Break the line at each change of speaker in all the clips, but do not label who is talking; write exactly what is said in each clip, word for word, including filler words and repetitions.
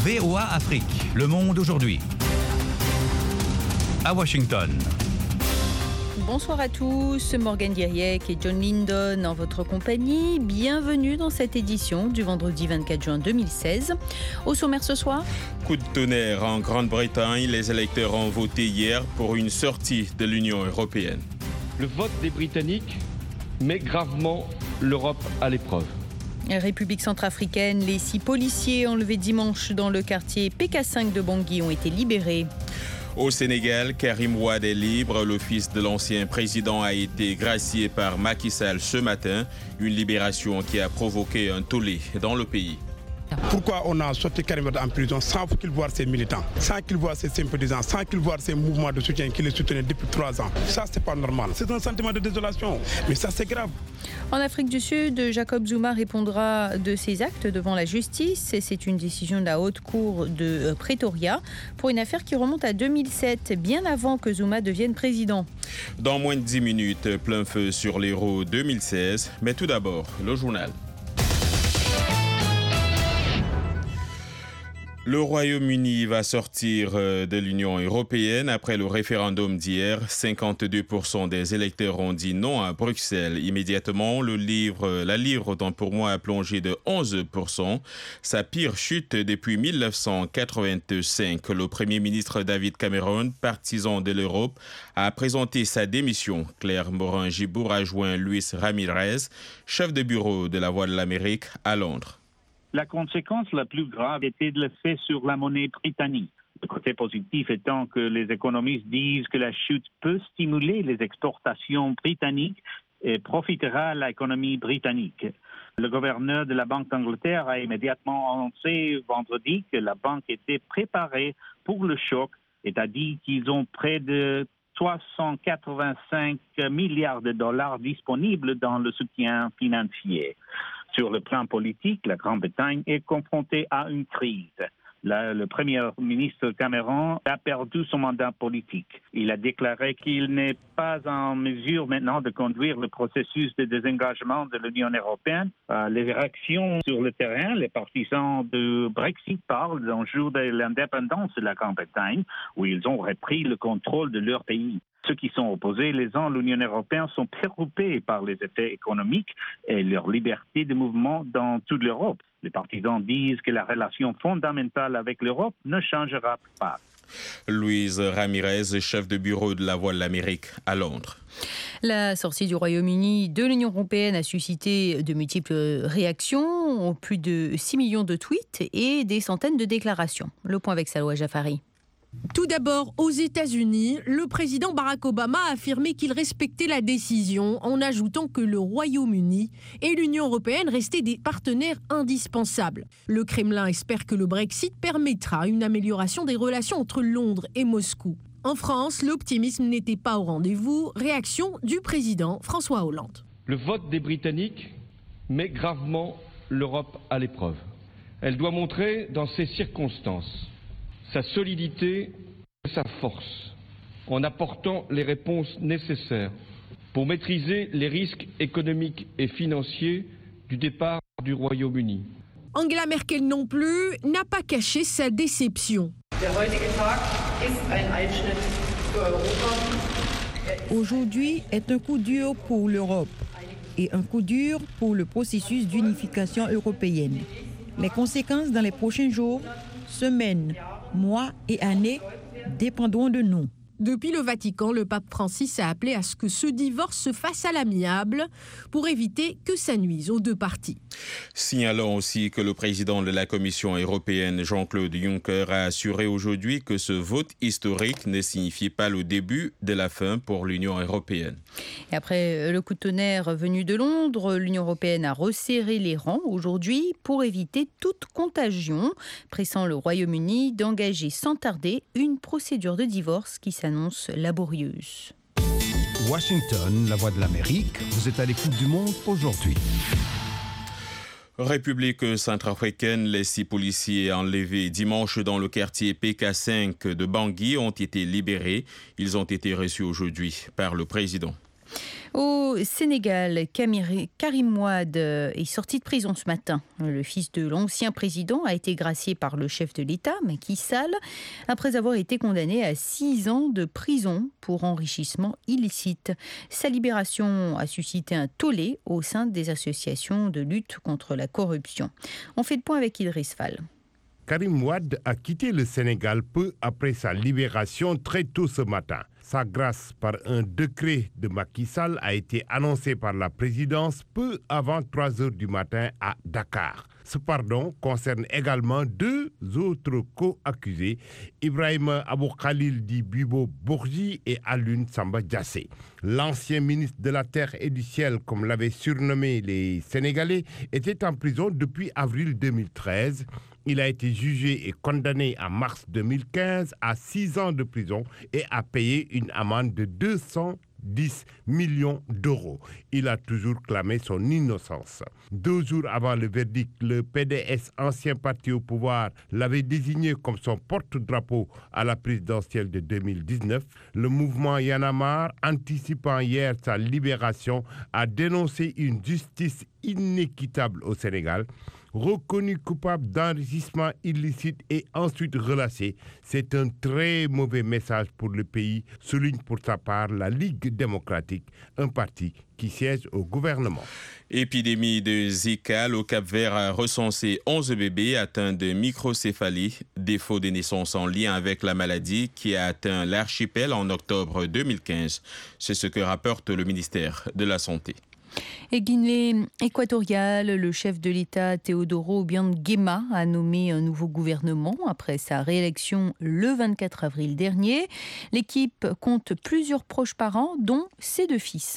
V O A Afrique, le monde aujourd'hui. À Washington.
Bonsoir à tous, Morgane Diriec et John Lindon en votre compagnie. Bienvenue dans cette édition du vendredi vingt-quatre juin deux mille seize. Au sommaire ce soir.
Coup de tonnerre en Grande-Bretagne, les électeurs ont voté hier pour une sortie de l'Union européenne.
Le vote des Britanniques met gravement l'Europe à l'épreuve.
République centrafricaine, les six policiers enlevés dimanche dans le quartier P K cinq de Bangui ont été libérés.
Au Sénégal, Karim Wade est libre. Le fils de l'ancien président a été gracié par Macky Sall ce matin. Une libération qui a provoqué un tollé dans le pays.
Pourquoi on a sorti Karim Wade en prison sans qu'il voie ses militants, sans qu'il voie ses sympathisants, sans qu'il voie ses mouvements de soutien qui les soutenaient depuis trois ans? Ça, c'est pas normal. C'est un sentiment de désolation. Mais ça, c'est grave.
En Afrique du Sud, Jacob Zuma répondra de ses actes devant la justice. C'est une décision de la Haute Cour de Pretoria pour une affaire qui remonte à deux mille sept, bien avant que Zuma devienne président.
Dans moins de dix minutes, plein feu sur l'Euro deux mille seize. Mais tout d'abord, le journal. Le Royaume-Uni va sortir de l'Union européenne après le référendum d'hier. cinquante-deux pour cent des électeurs ont dit non à Bruxelles. Immédiatement, le livre, la livre dont pour moi a plongé de onze pour cent. Sa pire chute depuis mille neuf cent quatre-vingt-cinq. Le Premier ministre David Cameron, partisan de l'Europe, a présenté sa démission. Claire Morin-Gibour a joint Luis Ramirez, chef de bureau de la Voix de l'Amérique à Londres.
La conséquence la plus grave était de l'effet sur la monnaie britannique. Le côté positif étant que les économistes disent que la chute peut stimuler les exportations britanniques et profitera à l'économie britannique. Le gouverneur de la Banque d'Angleterre a immédiatement annoncé vendredi que la banque était préparée pour le choc et a dit qu'ils ont près de trois cent quatre-vingt-cinq milliards de dollars disponibles dans le soutien financier. Sur le plan politique, la Grande-Bretagne est confrontée à une crise. Là, le Premier ministre Cameron a perdu son mandat politique. Il a déclaré qu'il n'est pas en mesure maintenant de conduire le processus de désengagement de l'Union européenne. Euh, les réactions sur le terrain, les partisans du Brexit parlent d'un jour de l'indépendance de la Grande-Bretagne où ils ont repris le contrôle de leur pays. Ceux qui sont opposés les uns à l'Union européenne sont préoccupés par les effets économiques et leur liberté de mouvement dans toute l'Europe. Les partisans disent que la relation fondamentale avec l'Europe ne changera pas.
Louise Ramirez, chef de bureau de la Voix de l'Amérique à Londres.
La sortie du Royaume-Uni de l'Union européenne a suscité de multiples réactions, plus de six millions de tweets et des centaines de déclarations. Le point avec Salwa Jafari.
Tout d'abord, aux États-Unis, le président Barack Obama a affirmé qu'il respectait la décision en ajoutant que le Royaume-Uni et l'Union européenne restaient des partenaires indispensables. Le Kremlin espère que le Brexit permettra une amélioration des relations entre Londres et Moscou. En France, l'optimisme n'était pas au rendez-vous. Réaction du président François Hollande.
Le vote des Britanniques met gravement l'Europe à l'épreuve. Elle doit montrer dans ces circonstances sa solidité et sa force, en apportant les réponses nécessaires pour maîtriser les risques économiques et financiers du départ du Royaume-Uni.
Angela Merkel non plus n'a pas caché sa déception.
Aujourd'hui est un coup dur pour l'Europe et un coup dur pour le processus d'unification européenne. Les conséquences dans les prochains jours, semaines, mois et années dépendront de nous.
Depuis le Vatican, le pape Francis a appelé à ce que ce divorce se fasse à l'amiable pour éviter que ça nuise aux deux parties.
Signalons aussi que le président de la Commission européenne, Jean-Claude Juncker, a assuré aujourd'hui que ce vote historique ne signifie pas le début de la fin pour l'Union européenne.
Et après le coup de tonnerre venu de Londres, l'Union européenne a resserré les rangs aujourd'hui pour éviter toute contagion, pressant le Royaume-Uni d'engager sans tarder une procédure de divorce qui s'annonce laborieuse.
Washington, la Voix de l'Amérique, vous êtes à l'écoute du monde aujourd'hui.
République centrafricaine, les six policiers enlevés dimanche dans le quartier P K cinq de Bangui ont été libérés. Ils ont été reçus aujourd'hui par le président.
Au Sénégal, Karim Wade est sorti de prison ce matin. Le fils de l'ancien président a été gracié par le chef de l'État, Macky Sall, après avoir été condamné à six ans de prison pour enrichissement illicite. Sa libération a suscité un tollé au sein des associations de lutte contre la corruption. On fait le point avec Idriss Fall.
Karim Wade a quitté le Sénégal peu après sa libération très tôt ce matin. Sa grâce par un décret de Macky Sall a été annoncée par la présidence peu avant trois heures du matin à Dakar. Ce pardon concerne également deux autres co-accusés, Ibrahima Abou Khalil dit Bibo Bourgi et Alun Samba Diassé. L'ancien ministre de la Terre et du Ciel, comme l'avaient surnommé les Sénégalais, était en prison depuis avril deux mille treize. Il a été jugé et condamné en mars deux mille quinze à six ans de prison et a payé une amende de deux cent dix millions d'euros. Il a toujours clamé son innocence. Deux jours avant le verdict, le P D S, ancien parti au pouvoir, l'avait désigné comme son porte-drapeau à la présidentielle de deux mille dix-neuf. Le mouvement Y en a marre, anticipant hier sa libération, a dénoncé une justice inéquitable au Sénégal. Reconnu coupable d'enrichissement illicite et ensuite relâché, c'est un très mauvais message pour le pays, souligne pour sa part la Ligue démocratique, un parti qui siège au gouvernement.
Épidémie de Zika, le Cap-Vert a recensé onze bébés atteints de microcéphalie, défaut de naissance en lien avec la maladie qui a atteint l'archipel en octobre deux mille quinze. C'est ce que rapporte le ministère de la Santé.
Et Guinée équatoriale, le chef de l'État Teodoro Obiang Nguema a nommé un nouveau gouvernement après sa réélection le vingt-quatre avril dernier. L'équipe compte plusieurs proches parents, dont ses deux fils.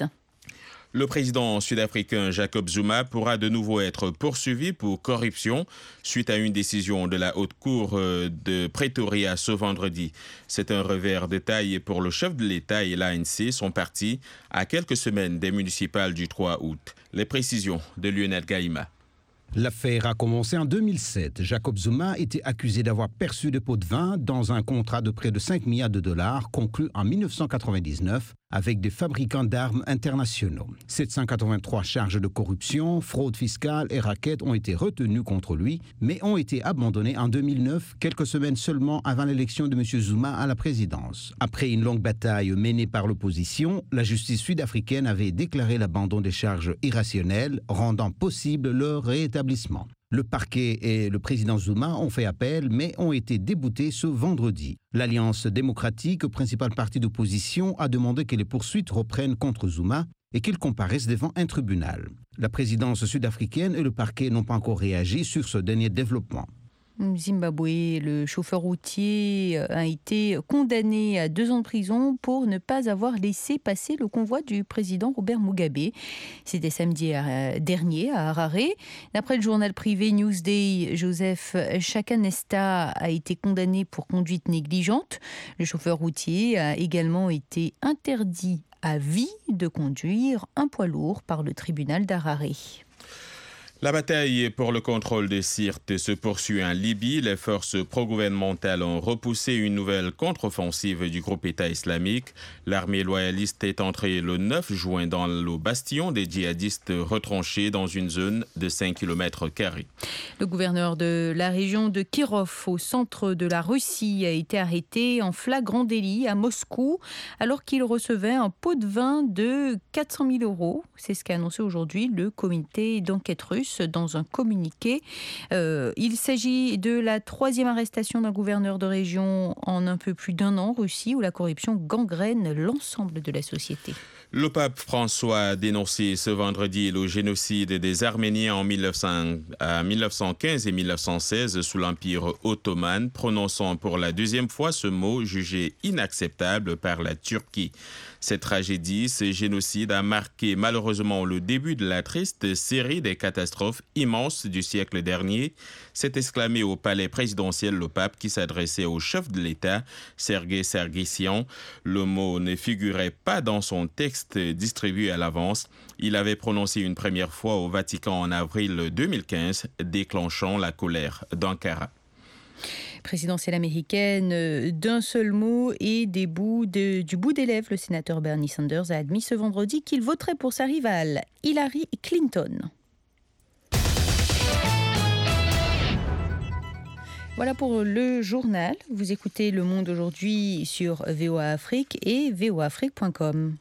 Le président sud-africain Jacob Zuma pourra de nouveau être poursuivi pour corruption suite à une décision de la Haute Cour de Pretoria ce vendredi. C'est un revers de taille pour le chef de l'État et l'A N C, son parti, à quelques semaines des municipales du trois août. Les précisions de Lionel Gaïma.
L'affaire a commencé en deux mille sept. Jacob Zuma était accusé d'avoir perçu des pots de vin dans un contrat de près de cinq milliards de dollars conclu en mille neuf cent quatre-vingt-dix-neuf avec des fabricants d'armes internationaux. sept cent quatre-vingt-trois charges de corruption, fraude fiscale et racket ont été retenues contre lui, mais ont été abandonnées en deux mille neuf, quelques semaines seulement avant l'élection de M. Zuma à la présidence. Après une longue bataille menée par l'opposition, la justice sud-africaine avait déclaré l'abandon des charges irrationnelles, rendant possible leur rétablissement. Le parquet et le président Zuma ont fait appel, mais ont été déboutés ce vendredi. L'Alliance démocratique, principal parti d'opposition, a demandé que les poursuites reprennent contre Zuma et qu'il comparaisse devant un tribunal. La présidence sud-africaine et le parquet n'ont pas encore réagi sur ce dernier développement.
Zimbabwe, le chauffeur routier a été condamné à deux ans de prison pour ne pas avoir laissé passer le convoi du président Robert Mugabe. C'était samedi dernier à Harare. D'après le journal privé Newsday, Joseph Chakanesta a été condamné pour conduite négligente. Le chauffeur routier a également été interdit à vie de conduire un poids lourd par le tribunal d'Harare.
La bataille pour le contrôle de Sirte se poursuit en Libye. Les forces pro-gouvernementales ont repoussé une nouvelle contre-offensive du groupe État islamique. L'armée loyaliste est entrée le neuf juin dans le bastion des djihadistes retranchés dans une zone de cinq kilomètres carrés.
Le gouverneur de la région de Kirov, au centre de la Russie, a été arrêté en flagrant délit à Moscou alors qu'il recevait un pot de vin de quatre cent mille euros. C'est ce qu'a annoncé aujourd'hui le comité d'enquête russe dans un communiqué. Euh, il s'agit de la troisième arrestation d'un gouverneur de région en un peu plus d'un an en Russie, où la corruption gangrène l'ensemble de la société.
Le pape François a dénoncé ce vendredi le génocide des Arméniens en mille neuf cent quinze et mille neuf cent seize sous l'Empire ottoman, prononçant pour la deuxième fois ce mot jugé inacceptable par la Turquie. Cette tragédie, ce génocide a marqué malheureusement le début de la triste série des catastrophes immenses du siècle dernier, s'est exclamé au palais présidentiel le pape qui s'adressait au chef de l'État, Sergueï Sargsyan. Le mot ne figurait pas dans son texte distribué à l'avance. Il avait prononcé une première fois au Vatican en avril deux mille quinze, déclenchant la colère d'Ankara.
présidentielle américaine d'un seul mot et des bouts de, du bout des lèvres. Le sénateur Bernie Sanders a admis ce vendredi qu'il voterait pour sa rivale Hillary Clinton. Voilà pour le journal. Vous écoutez Le Monde aujourd'hui sur V O A Afrique et v o a afrique point com.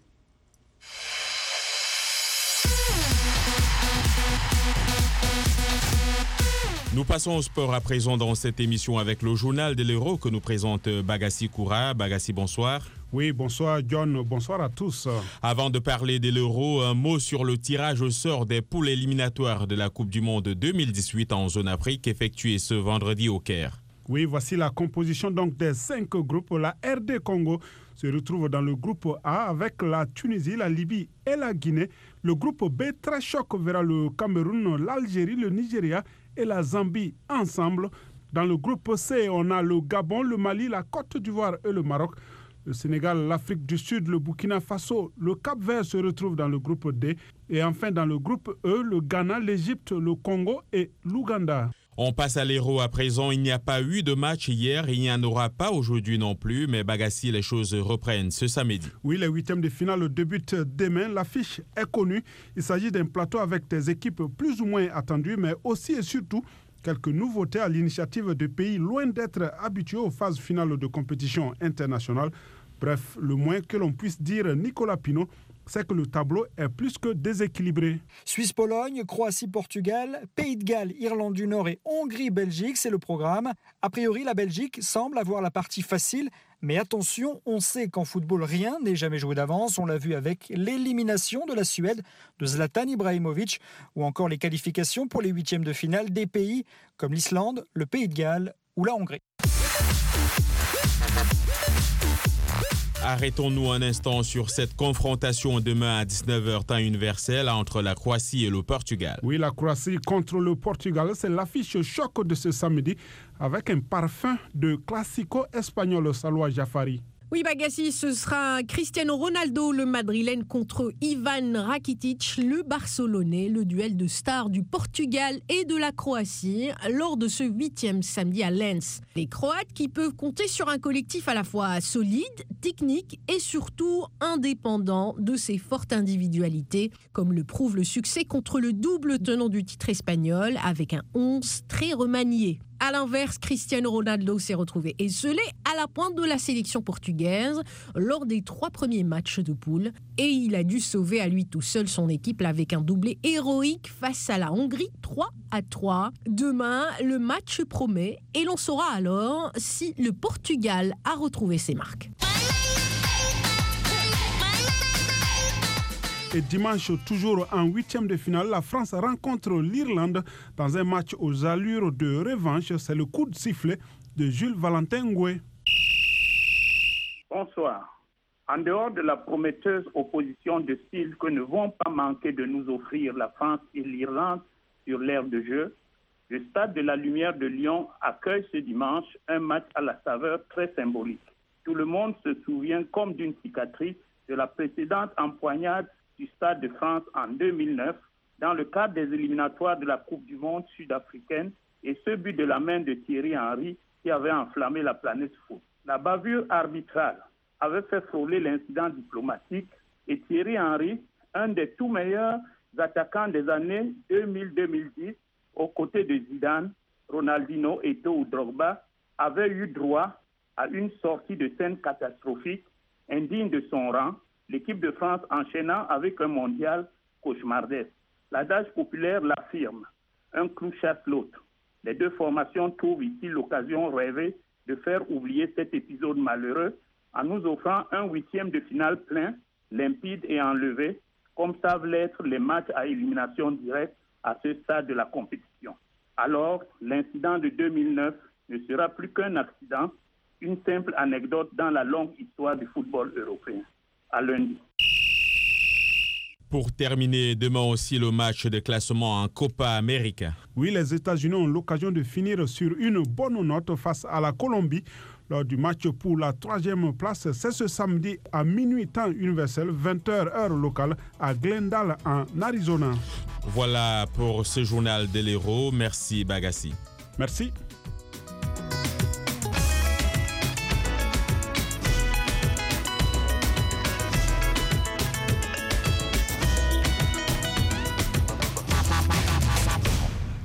Nous passons au sport à présent dans cette émission avec le journal de l'Euro que nous présente Bagassi Koura. Bagassi, bonsoir.
Oui, bonsoir John, bonsoir à tous.
Avant de parler de l'Euro, un mot sur le tirage au sort des poules éliminatoires de la Coupe du Monde deux mille dix-huit en zone Afrique effectué ce vendredi au Caire.
Oui, voici la composition donc des cinq groupes. La R D Congo se retrouve dans le groupe A avec la Tunisie, la Libye et la Guinée. Le groupe B, très choc, verra le Cameroun, l'Algérie, le Nigeria et la Zambie ensemble. Dans le groupe C, on a le Gabon, le Mali, la Côte d'Ivoire et le Maroc. Le Sénégal, l'Afrique du Sud, le Burkina Faso, le Cap-Vert se retrouvent dans le groupe D. Et enfin, dans le groupe E, le Ghana, l'Égypte, le Congo et l'Ouganda.
On passe à l'Euro à présent. Il n'y a pas eu de match hier, il n'y en aura pas aujourd'hui non plus, mais Bagassi, les choses reprennent ce samedi.
Oui, les huitièmes de finale débutent demain. L'affiche est connue. Il s'agit d'un plateau avec des équipes plus ou moins attendues, mais aussi et surtout quelques nouveautés à l'initiative de pays loin d'être habitués aux phases finales de compétition internationale. Bref, le moins que l'on puisse dire, Nicolas Pinault, c'est que le tableau est plus que déséquilibré.
Suisse-Pologne, Croatie-Portugal, Pays de Galles, Irlande du Nord et Hongrie-Belgique, c'est le programme. A priori, la Belgique semble avoir la partie facile, mais attention, on sait qu'en football, rien n'est jamais joué d'avance. On l'a vu avec l'élimination de la Suède, de Zlatan Ibrahimovic, ou encore les qualifications pour les huitièmes de finale des pays comme l'Islande, le Pays de Galles ou la Hongrie.
Arrêtons-nous un instant sur cette confrontation demain à dix-neuf heures temps universel entre la Croatie et le Portugal.
Oui, la Croatie contre le Portugal, c'est l'affiche choc de ce samedi avec un parfum de classico espagnol, Salwa Jafari.
Oui, Bagassi, ce sera Cristiano Ronaldo, le Madrilène, contre Ivan Rakitic, le Barcelonais, le duel de stars du Portugal et de la Croatie lors de ce huitième samedi à Lens. Les Croates qui peuvent compter sur un collectif à la fois solide, technique et surtout indépendant de ses fortes individualités, comme le prouve le succès contre le double tenant du titre espagnol avec un onze très remanié. À l'inverse, Cristiano Ronaldo s'est retrouvé esselé à la pointe de la sélection portugaise lors des trois premiers matchs de poule et il a dû sauver à lui tout seul son équipe avec un doublé héroïque face à la Hongrie trois à trois. Demain, le match promet et l'on saura alors si le Portugal a retrouvé ses marques.
Et dimanche, toujours en huitième de finale, la France rencontre l'Irlande dans un match aux allures de revanche. C'est le coup de sifflet de Jules Valentin Ngoué.
Bonsoir. En dehors de la prometteuse opposition de style que ne vont pas manquer de nous offrir la France et l'Irlande sur l'aire de jeu, le Stade de la Lumière de Lyon accueille ce dimanche un match à la saveur très symbolique. Tout le monde se souvient comme d'une cicatrice de la précédente empoignade du Stade de France en deux mille neuf dans le cadre des éliminatoires de la Coupe du Monde sud-africaine et ce but de la main de Thierry Henry qui avait enflammé la planète foot. La bavure arbitrale avait fait frôler l'incident diplomatique et Thierry Henry, un des tout meilleurs attaquants des années deux mille à deux mille dix, aux côtés de Zidane, Ronaldinho, Eto'o ou Drogba, avait eu droit à une sortie de scène catastrophique, indigne de son rang, l'équipe de France enchaînant avec un mondial cauchemardesque. L'adage populaire l'affirme, un clou chasse l'autre. Les deux formations trouvent ici l'occasion rêvée de faire oublier cet épisode malheureux en nous offrant un huitième de finale plein, limpide et enlevé, comme savent l'être les matchs à élimination directe à ce stade de la compétition. Alors, l'incident de deux mille neuf ne sera plus qu'un accident, une simple anecdote dans la longue histoire du football européen. À lundi.
Pour terminer, demain aussi le match de classement en Copa América.
Oui, les États-Unis ont l'occasion de finir sur une bonne note face à la Colombie lors du match pour la troisième place. C'est ce samedi à minuit temps universel, vingt heures heure locale, à Glendale en Arizona.
Voilà pour ce journal de l'Héros. Merci Bagassi.
Merci.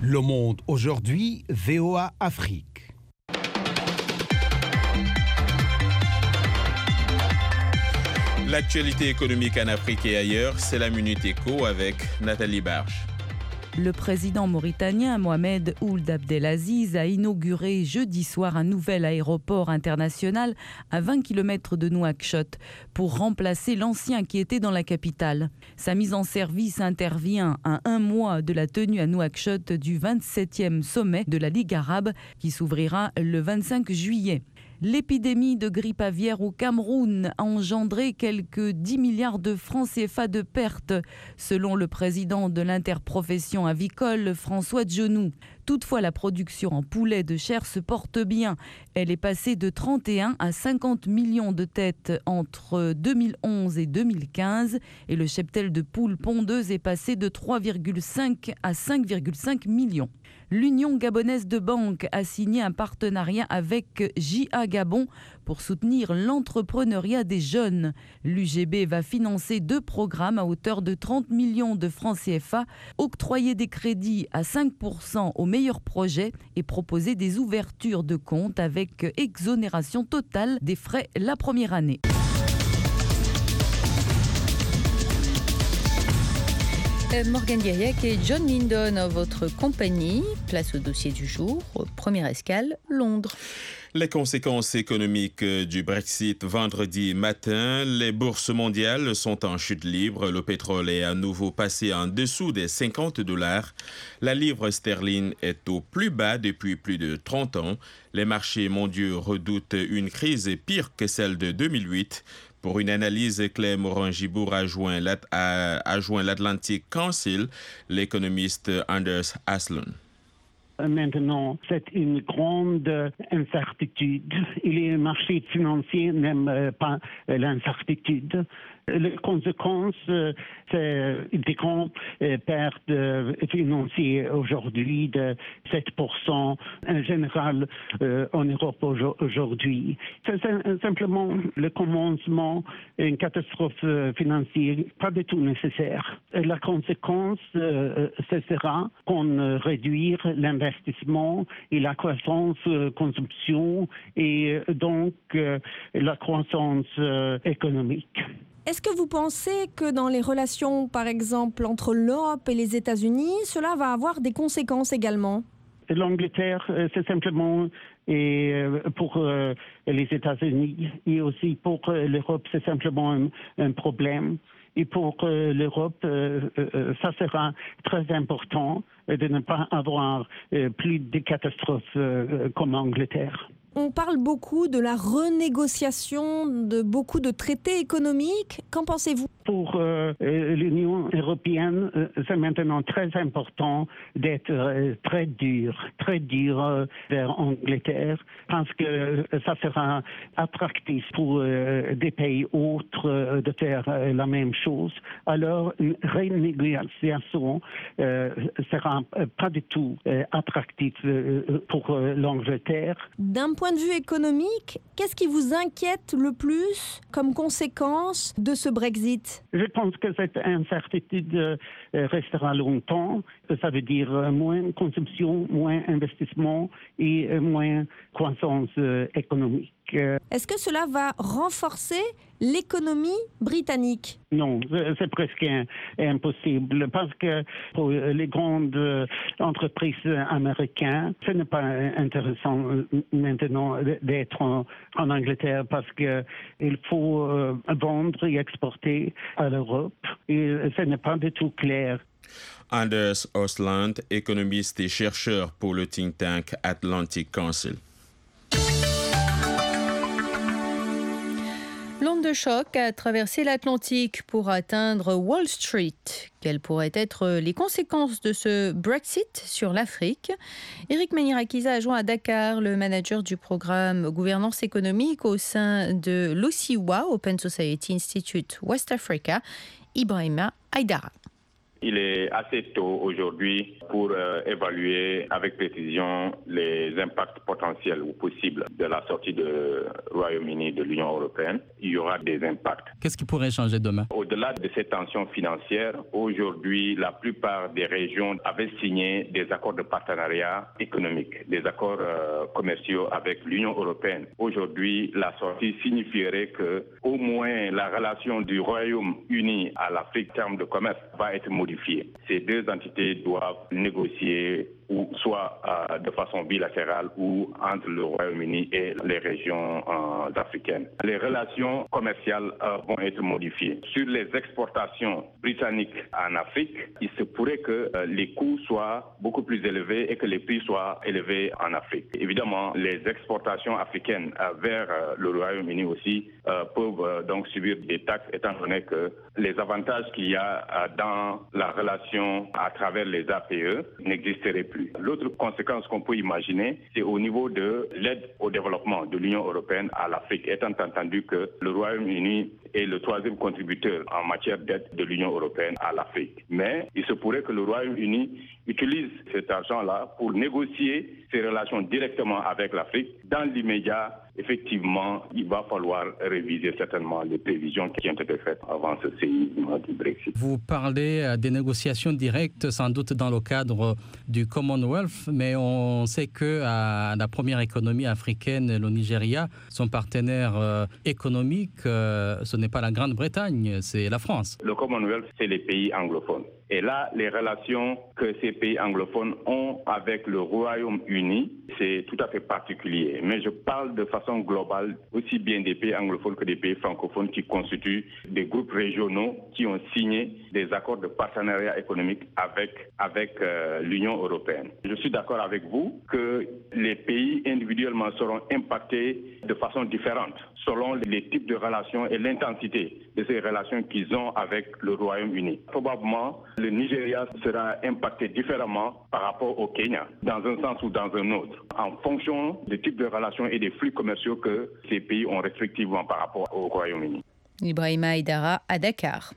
Le Monde aujourd'hui, V O A Afrique.
L'actualité économique en Afrique et ailleurs, c'est la Minute Éco avec Nathalie Barge.
Le président mauritanien Mohamed Ould Abdelaziz a inauguré jeudi soir un nouvel aéroport international à vingt kilomètres de Nouakchott pour remplacer l'ancien qui était dans la capitale. Sa mise en service intervient à un mois de la tenue à Nouakchott du vingt-septième sommet de la Ligue arabe qui s'ouvrira le vingt-cinq juillet. L'épidémie de grippe aviaire au Cameroun a engendré quelques dix milliards de francs C F A de pertes, selon le président de l'interprofession avicole, François Djonou. Toutefois, la production en poulet de chair se porte bien. Elle est passée de trente et un à cinquante millions de têtes entre deux mille onze et deux mille quinze et le cheptel de poules pondeuses est passé de trois virgule cinq à cinq virgule cinq millions. L'Union gabonaise de banque a signé un partenariat avec J A Gabon pour soutenir l'entrepreneuriat des jeunes. L'U G B va financer deux programmes à hauteur de trente millions de francs C F A, octroyer des crédits à cinq pour cent aux meilleurs projets et proposer des ouvertures de comptes avec exonération totale des frais la première année.
Morgane Guiriac et John Lindon en votre compagnie. Place au dossier du jour. Première escale, Londres.
Les conséquences économiques du Brexit vendredi matin. Les bourses mondiales sont en chute libre. Le pétrole est à nouveau passé en dessous des cinquante dollars. La livre sterling est au plus bas depuis plus de trente ans. Les marchés mondiaux redoutent une crise pire que celle de deux mille huit. Pour une analyse, Claire Morin-Gibour a joint l'Atlantic Council, l'économiste Anders Aslund.
Maintenant, c'est une grande incertitude. Et les marchés financiers n'aiment pas l'incertitude. Les conséquences, c'est des grandes pertes financières aujourd'hui de sept pour cent en général en Europe aujourd'hui. C'est simplement le commencement d'une catastrophe financière pas du tout nécessaire. La conséquence, ce sera qu'on réduire l'investissement et la croissance consommation et donc la croissance économique.
Est-ce que vous pensez que dans les relations, par exemple, entre l'Europe et les États-Unis, cela va avoir des conséquences également ?
L'Angleterre, c'est simplement et pour les États-Unis et aussi pour l'Europe, c'est simplement un, un problème. Et pour l'Europe, ça sera très important de ne pas avoir plus de catastrophes comme l'Angleterre.
On parle beaucoup de la renégociation de beaucoup de traités économiques. Qu'en pensez-vous ?
Pour euh, l'Union européenne, euh, c'est maintenant très important d'être euh, très dur, très dur euh, vers l'Angleterre, parce que euh, ça sera attractif pour euh, des pays autres euh, de faire euh, la même chose. Alors, une renégociation euh, sera pas du tout euh, attractif euh, pour euh, l'Angleterre.
D'un point de vue économique, qu'est-ce qui vous inquiète le plus comme conséquence de ce Brexit ?
Je pense que cette incertitude restera longtemps. Ça veut dire moins consommation, moins investissement et moins croissance économique.
Est-ce que cela va renforcer l'économie britannique ?
Non, c'est presque impossible parce que pour les grandes entreprises américaines, ce n'est pas intéressant maintenant d'être en, en Angleterre parce qu'il faut vendre et exporter à l'Europe et ce n'est pas du tout clair.
Anders Osland, économiste et chercheur pour le think tank Atlantic Council.
L'onde de choc a traversé l'Atlantique pour atteindre Wall Street. Quelles pourraient être les conséquences de ce Brexit sur l'Afrique ? Eric Manirakiza a joint à Dakar le manager du programme gouvernance économique au sein de l'O C I W A, Open Society Institute West Africa, Ibrahima Aïdara.
Il est assez tôt aujourd'hui pour euh, évaluer avec précision les impacts potentiels ou possibles de la sortie du Royaume-Uni de l'Union européenne. Il y aura des impacts.
Qu'est-ce qui pourrait changer demain?
Au-delà de ces tensions financières, aujourd'hui, la plupart des régions avaient signé des accords de partenariat économique, des accords euh, commerciaux avec l'Union européenne. Aujourd'hui, la sortie signifierait que au moins la relation du Royaume-Uni à l'Afrique en termes de commerce va être modifiée. Ces deux entités doivent négocier ou soit euh, de façon bilatérale ou entre le Royaume-Uni et les régions euh, africaines. Les relations commerciales euh, vont être modifiées. Sur les exportations britanniques en Afrique, il se pourrait que euh, les coûts soient beaucoup plus élevés et que les prix soient élevés en Afrique. Évidemment, les exportations africaines euh, vers euh, le Royaume-Uni aussi euh, peuvent euh, donc subir des taxes, étant donné que les avantages qu'il y a euh, dans la relation à travers les A P E n'existeraient plus. L'autre conséquence qu'on peut imaginer, c'est au niveau de l'aide au développement de l'Union européenne à l'Afrique, étant entendu que le Royaume-Uni est le troisième contributeur en matière d'aide de l'Union européenne à l'Afrique. Mais il se pourrait que le Royaume-Uni utilise cet argent-là pour négocier ses relations directement avec l'Afrique. Dans l'immédiat, effectivement, il va falloir réviser certainement les prévisions qui ont été faites avant ce séisme du Brexit.
Vous parlez des négociations directes, sans doute dans le cadre du Commonwealth, mais on sait que à la première économie africaine, le Nigeria, son partenaire euh, économique, euh, ce n'est pas la Grande-Bretagne, c'est la France.
Le Commonwealth, c'est les pays anglophones. Et là, les relations que ces pays anglophones ont avec le Royaume-Uni, c'est tout à fait particulier. Mais je parle de façon globale aussi bien des pays anglophones que des pays francophones qui constituent des groupes régionaux qui ont signé des accords de partenariat économique avec, avec euh, l'Union européenne. Je suis d'accord avec vous que les pays individuellement seront impactés de façon différente selon les types de relations et l'intensité de ces relations qu'ils ont avec le Royaume-Uni. Probablement, le Nigeria sera impacté différemment par rapport au Kenya, dans un sens ou dans un autre, en fonction des types de relations et des flux commerciaux que ces pays ont respectivement par rapport au Royaume-Uni.
Ibrahima Aïdara à Dakar.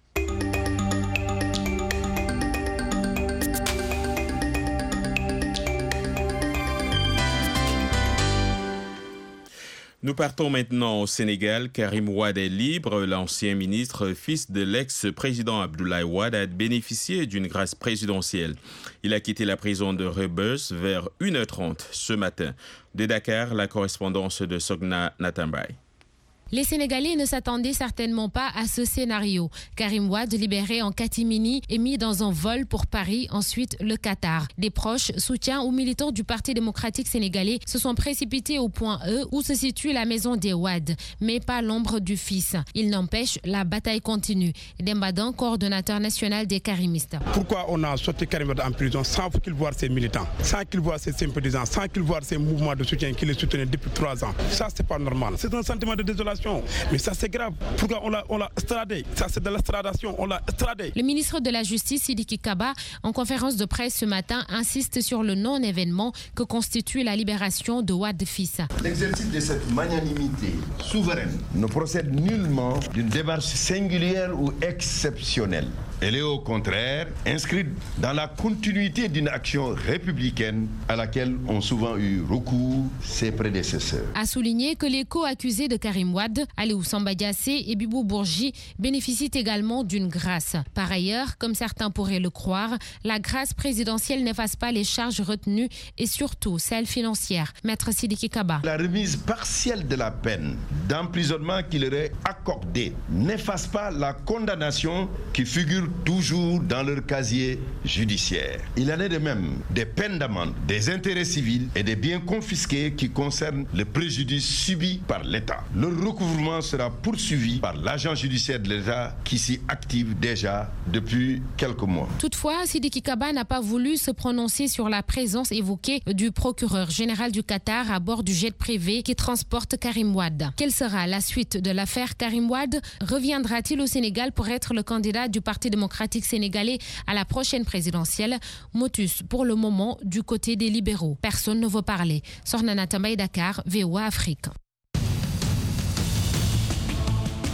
Nous partons maintenant au Sénégal. Karim Wade est libre. L'ancien ministre, fils de l'ex-président Abdoulaye Wade, a bénéficié d'une grâce présidentielle. Il a quitté la prison de Rebeuss vers une heure trente ce matin. De Dakar, la correspondance de Sogna Natambay.
Les Sénégalais ne s'attendaient certainement pas à ce scénario. Karim Wade, libéré en catimini, est mis dans un vol pour Paris, ensuite le Qatar. Des proches, soutiens ou militants du Parti démocratique sénégalais se sont précipités au point E où se situe la maison des Wade, mais pas l'ombre du fils. Il n'empêche, la bataille continue. Dembadan, coordonnateur national des karimistes.
Pourquoi on a sorti Karim Wade en prison sans qu'il voie ses militants, sans qu'il voie ses sympathisants, sans qu'il voie ses mouvements de soutien qui les soutenaient depuis trois ans? Ça, c'est pas normal. C'est un sentiment de désolation. Mais ça, c'est grave. Pourquoi on l'a, on l'a estradé? Ça, c'est de l'estradation. On l'a estradé.
Le ministre de la Justice, Sidiki Kaba, en conférence de presse ce matin, insiste sur le non-événement que constitue la libération de Wade fils.
L'exercice de cette magnanimité souveraine ne procède nullement d'une démarche singulière ou exceptionnelle. Elle est au contraire inscrite dans la continuité d'une action républicaine à laquelle ont souvent eu recours ses prédécesseurs.
A souligné que les co-accusés de Karim Wade, Aliou Samba Diassé et Bibou Bourgi, bénéficient également d'une grâce. Par ailleurs, comme certains pourraient le croire, la grâce présidentielle n'efface pas les charges retenues et surtout celles financières. Maître Sidiki Kaba.
La remise partielle de la peine d'emprisonnement qui leur est accordée n'efface pas la condamnation qui figure toujours dans leur casier judiciaire. Il en est de même des peines d'amende, des intérêts civils et des biens confisqués qui concernent le préjudice subi par l'État. Le recouvrement sera poursuivi par l'agent judiciaire de l'État qui s'y active déjà depuis quelques mois.
Toutefois, Sidiki Kaba n'a pas voulu se prononcer sur la présence évoquée du procureur général du Qatar à bord du jet privé qui transporte Karim Wade. Quelle sera la suite de l'affaire Karim Wade? Reviendra-t-il au Sénégal pour être le candidat du Parti démocratique sénégalais à la prochaine présidentielle? Motus pour le moment du côté des libéraux. Personne ne veut parler. Sornana Tambay, Dakar, V O A Afrique.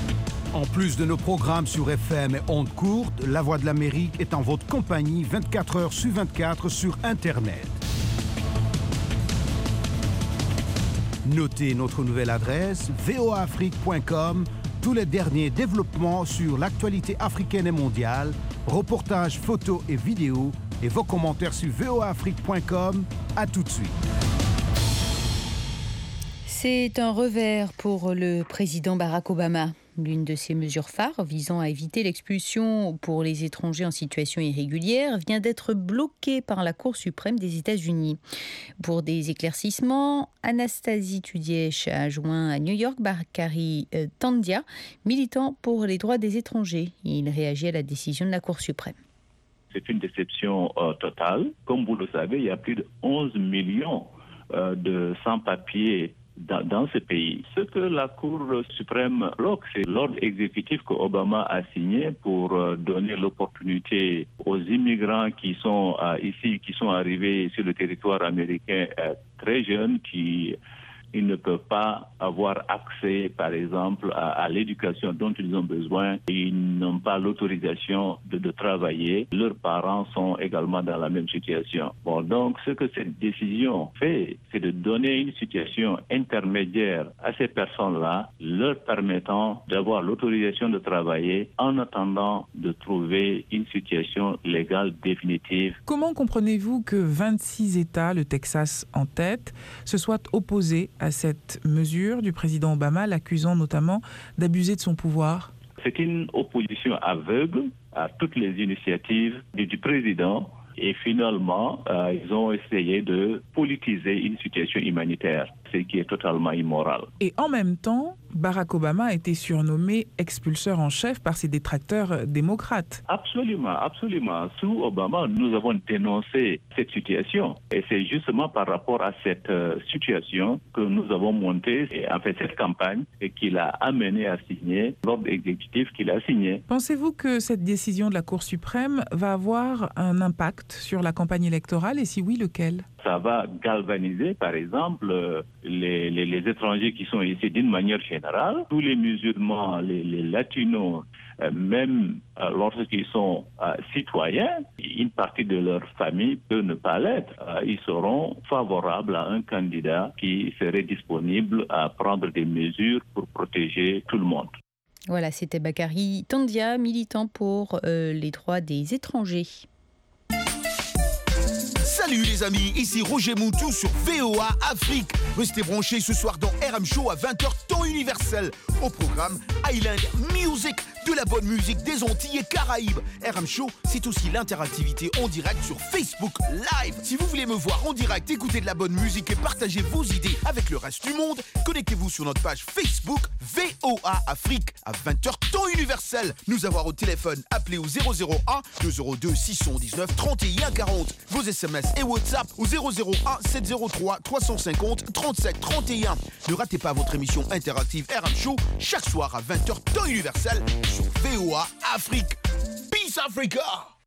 En plus de nos programmes sur F M et ondes courtes, La Voix de l'Amérique est en votre compagnie vingt-quatre heures sur vingt-quatre sur Internet. Notez notre nouvelle adresse v o a afrique point com, tous les derniers développements sur l'actualité africaine et mondiale, reportages, photos et vidéos, et vos commentaires sur v o a afrique point com. À tout de suite.
C'est un revers pour le président Barack Obama. L'une de ses mesures phares visant à éviter l'expulsion pour les étrangers en situation irrégulière vient d'être bloquée par la Cour suprême des États-Unis. Pour des éclaircissements, Anastasie Tudièche a joint à New York Bakary Tandia, militant pour les droits des étrangers. Il réagit à la décision de la Cour suprême.
C'est une déception euh, totale. Comme vous le savez, il y a plus de onze millions euh, de sans-papiers Dans, dans ce pays. Ce que la Cour suprême bloque, c'est l'ordre exécutif que Obama a signé pour euh, donner l'opportunité aux immigrants qui sont euh, ici, qui sont arrivés sur le territoire américain euh, très jeunes, qui ils ne peuvent pas avoir accès, par exemple, à, à l'éducation dont ils ont besoin. Ils n'ont pas l'autorisation de, de travailler. Leurs parents sont également dans la même situation. Bon, donc, ce que cette décision fait, c'est de donner une situation intermédiaire à ces personnes-là, leur permettant d'avoir l'autorisation de travailler en attendant de trouver une situation légale définitive.
Comment comprenez-vous que vingt-six États, le Texas en tête, se soient opposés à cette mesure du président Obama, l'accusant notamment d'abuser de son pouvoir?
C'est une opposition aveugle à toutes les initiatives du, du président et finalement, euh, ils ont essayé de politiser une situation humanitaire, ce qui est totalement immoral.
Et en même temps, Barack Obama a été surnommé expulseur en chef par ses détracteurs démocrates.
Absolument, absolument. Sous Obama, nous avons dénoncé cette situation. Et c'est justement par rapport à cette euh, situation que nous avons monté, et, en fait, cette campagne et qui l'a amené à signer l'ordre exécutif qu'il a signé.
Pensez-vous que cette décision de la Cour suprême va avoir un impact sur la campagne électorale et si oui, lequel?
Ça va galvaniser, par exemple, les, les, les étrangers qui sont ici d'une manière générale. Tous les musulmans, les, les latinos, euh, même euh, lorsqu'ils sont euh, citoyens, une partie de leur famille peut ne pas l'être. Euh, ils seront favorables à un candidat qui serait disponible à prendre des mesures pour protéger tout le monde.
Voilà, c'était Bakary Tandia, militant pour euh, les droits des étrangers.
Salut les amis, ici Roger Moutou sur V O A Afrique. Restez branchés ce soir dans R M Show à vingt heures temps universel. Au programme Island Music, de la bonne musique des Antilles et Caraïbes. R M Show, c'est aussi l'interactivité en direct sur Facebook Live. Si vous voulez me voir en direct, écouter de la bonne musique et partager vos idées avec le reste du monde, connectez-vous sur notre page Facebook V O A Afrique à vingt heures temps universel. Nous avoir au téléphone, appelez au zéro zéro un deux zéro deux six un neuf trente et un quarante. Vos S M S et WhatsApp au zéro zéro un sept zéro trois trois cent cinquante trente-sept trente et un. Ne ratez pas votre émission interactive R M Show chaque soir à vingt heures temps universel sur V O A Afrique. Peace Africa!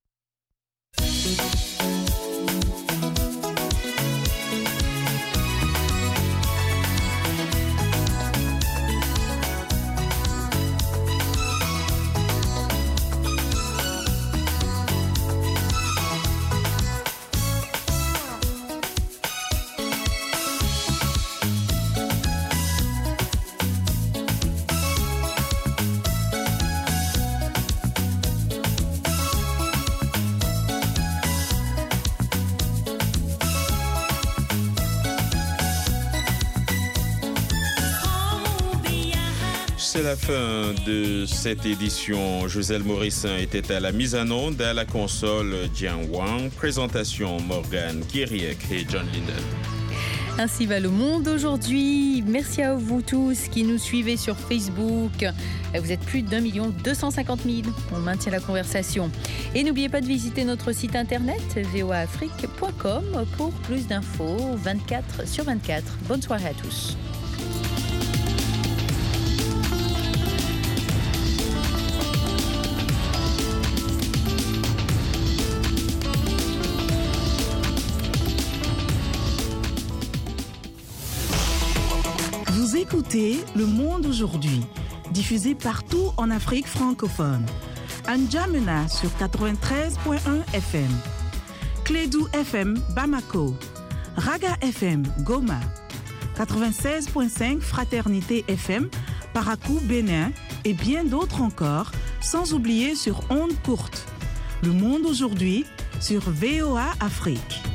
C'est la fin de cette édition. Joselle Morissin était à la mise en onde, à la console Jian Wang, présentation Morgane Kiriek et John Linden.
Ainsi va le monde aujourd'hui. Merci à vous tous qui nous suivez sur Facebook. Vous êtes plus d'un million deux cent cinquante mille. On maintient la conversation. Et n'oubliez pas de visiter notre site internet v o a afrique point com pour plus d'infos vingt-quatre sur vingt-quatre. Bonne soirée à tous.
Vous écoutez Le Monde aujourd'hui. diffusée partout en Afrique francophone. N'Djamena sur quatre-vingt-treize point un F M. Clédou F M Bamako. Raga F M Goma. quatre-vingt-seize point cinq Fraternité F M Parakou Bénin et bien d'autres encore, sans oublier sur ondes courtes. Le monde aujourd'hui sur V O A Afrique.